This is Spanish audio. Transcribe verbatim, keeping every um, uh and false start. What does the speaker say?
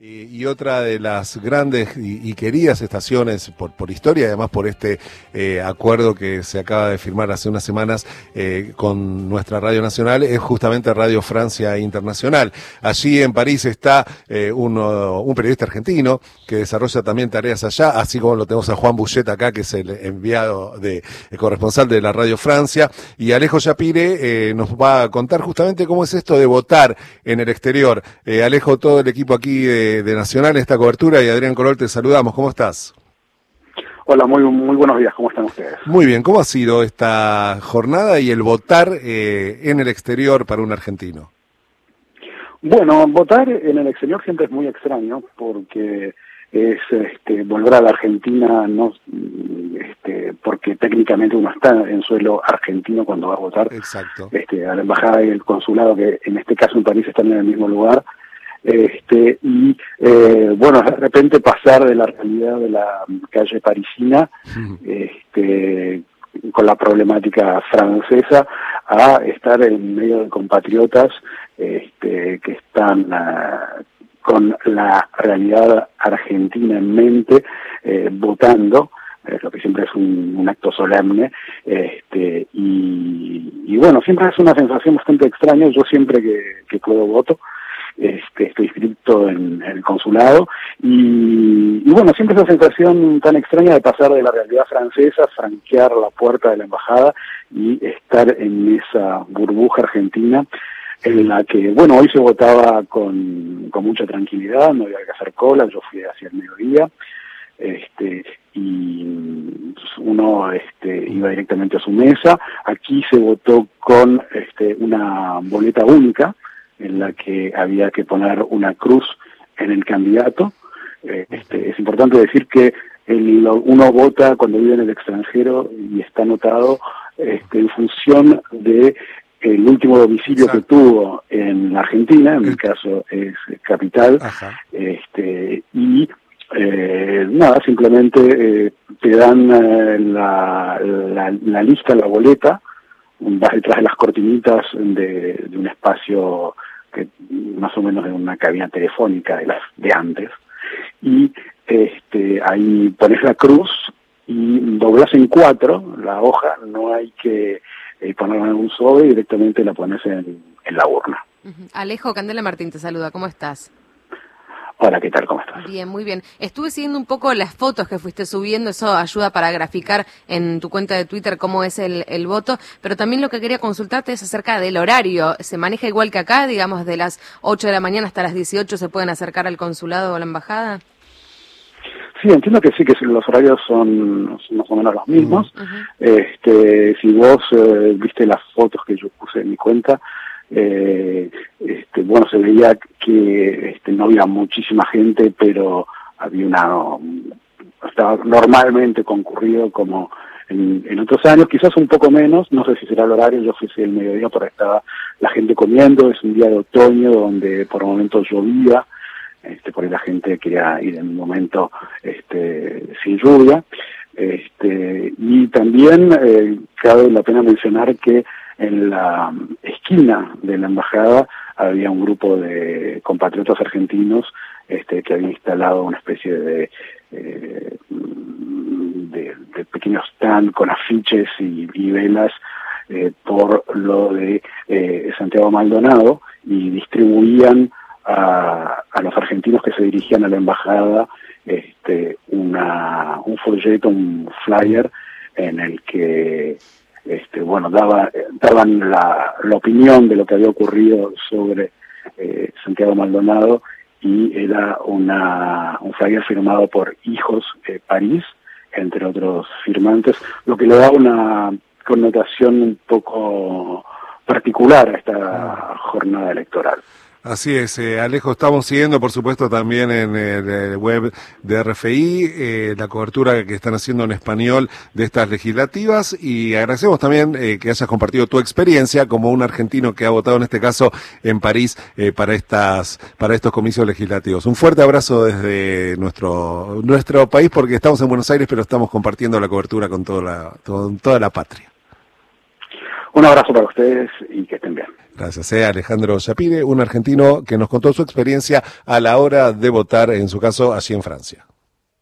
Y otra de las grandes y, y queridas estaciones por, por historia, y además por este eh, acuerdo que se acaba de firmar hace unas semanas eh, con nuestra Radio Nacional, es justamente Radio Francia Internacional. Allí en París está eh, uno, un periodista argentino que desarrolla también tareas allá, así como lo tenemos a Juan Bouchet acá, que es el enviado, de el corresponsal de la Radio Francia, y Alejo Yapire eh, nos va a contar justamente cómo es esto de votar en el exterior. Eh, Alejo, todo el equipo aquí de de Nacional, esta cobertura, y Adrián Corol, te saludamos. ¿Cómo estás? Hola, muy muy buenos días. ¿Cómo están ustedes? Muy bien. ¿Cómo ha sido esta jornada y el votar eh, en el exterior para un argentino? Bueno, votar en el exterior siempre es muy extraño porque es este, volver a la Argentina, no este, porque técnicamente uno está en suelo argentino cuando va a votar. Exacto. Este, a la embajada y el consulado, que en este caso en París están en el mismo lugar. Este, y eh, bueno, de repente pasar de la realidad de la calle parisina, este, con la problemática francesa, a estar en medio de compatriotas este, que están uh, con la realidad argentina en mente, eh, votando, eh, lo que siempre es un, un acto solemne, este, y, y bueno, siempre es una sensación bastante extraña. Yo siempre que, que puedo voto. Este, estoy inscrito en, en el consulado y, y bueno, siempre esa sensación tan extraña de pasar de la realidad francesa, franquear la puerta de la embajada y estar en esa burbuja argentina en la que, bueno, hoy se votaba con, con mucha tranquilidad, no había que hacer cola, yo fui hacia el mediodía, este, y uno este, iba directamente a su mesa. Aquí se votó con este, una boleta única, en la que había que poner una cruz en el candidato. Eh, este, es importante decir que el, uno vota cuando vive en el extranjero y está anotado este, en función de el último domicilio Exacto. que tuvo en la Argentina, en mi caso es Capital. Ajá. Este, y eh, nada, simplemente eh, te dan eh, la, la, la lista, la boleta, vas detrás de las cortinitas de, de un espacio que más o menos de una cabina telefónica de las de antes, y este ahí pones la cruz y doblas en cuatro la hoja, no hay que eh, ponerla en un sobre, directamente la pones en, en la urna. Uh-huh. Alejo, Candela Martín te saluda, ¿cómo estás? Hola, ¿qué tal? ¿Cómo estás? Bien, muy bien. Estuve siguiendo un poco las fotos que fuiste subiendo, eso ayuda para graficar en tu cuenta de Twitter cómo es el, el voto, pero también lo que quería consultarte es acerca del horario. ¿Se maneja igual que acá, digamos, de las ocho de la mañana hasta las dieciocho se pueden acercar al consulado o a la embajada? Sí, entiendo que sí, que los horarios son, son más o menos los mismos. Uh-huh. Este, si vos eh, viste las fotos que yo puse en mi cuenta, Eh, este, bueno, se veía que este, no había muchísima gente, pero había una, estaba normalmente concurrido como en, en otros años, quizás un poco menos, no sé si será el horario, yo fui el mediodía, pero estaba la gente comiendo, es un día de otoño donde por momentos llovía, este, por ahí la gente quería ir en un momento este, sin lluvia, este, y también eh, cabe la pena mencionar que en la esquina de la embajada había un grupo de compatriotas argentinos este, que habían instalado una especie de, eh, de, de pequeños stand con afiches y, y velas eh, por lo de eh, Santiago Maldonado, y distribuían a, a los argentinos que se dirigían a la embajada este, una, un folleto, un flyer en el que Este, bueno, daba, daban la, la opinión de lo que había ocurrido sobre eh, Santiago Maldonado, y era una, un flyer firmado por Hijos eh, París, entre otros firmantes, lo que le da una connotación un poco particular a esta jornada electoral. Así es, eh, Alejo, estamos siguiendo, por supuesto, también en el web de R F I, eh, la cobertura que están haciendo en español de estas legislativas, y agradecemos también eh, que hayas compartido tu experiencia como un argentino que ha votado, en este caso, en París, eh, para estas, para estos comicios legislativos. Un fuerte abrazo desde nuestro, nuestro país, porque estamos en Buenos Aires, pero estamos compartiendo la cobertura con toda la, con toda la patria. Un abrazo para ustedes y que estén bien. Gracias, eh, Alejandro Shapire, un argentino que nos contó su experiencia a la hora de votar, en su caso, allí en Francia.